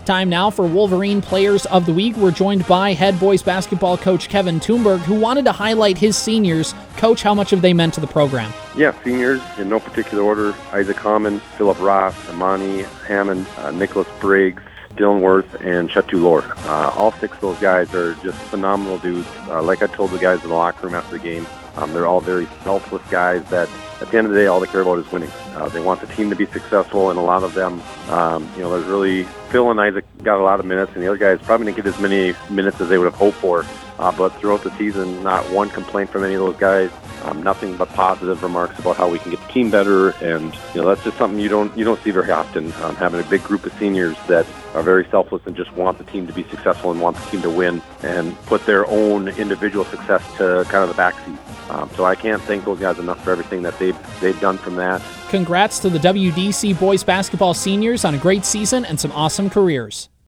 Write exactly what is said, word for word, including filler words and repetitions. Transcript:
Time now for Wolverine Players of the Week. We're joined by head boys basketball coach Kevin Toomberg, who wanted to highlight his seniors. Coach, how much have they meant to the program? Yeah, seniors in no particular order: Isaac Hammond, Philip Ross, Amani Hammond, uh, Nicholas Briggs, Dylan Worth, and Chatu Lore. Uh, all six of those guys are just phenomenal dudes. Uh, like I told the guys in the locker room after the game, um, they're all very selfless guys that at the end of the day, all they care about is winning. Uh, they want the team to be successful, and a lot of them, um, you know, there's really, Phil and Isaac got a lot of minutes, and the other guys probably didn't get as many minutes as they would have hoped for. Uh, but throughout the season, not one complaint from any of those guys. Um, nothing but positive remarks about how we can get the team better, and you know that's just something you don't you don't see very often. Um, having a big group of seniors that are very selfless and just want the team to be successful and want the team to win, and put their own individual success to kind of the backseat. Um, so I can't thank those guys enough for everything that they've they've done from that. Congrats to the W D C boys basketball seniors on a great season and some awesome careers.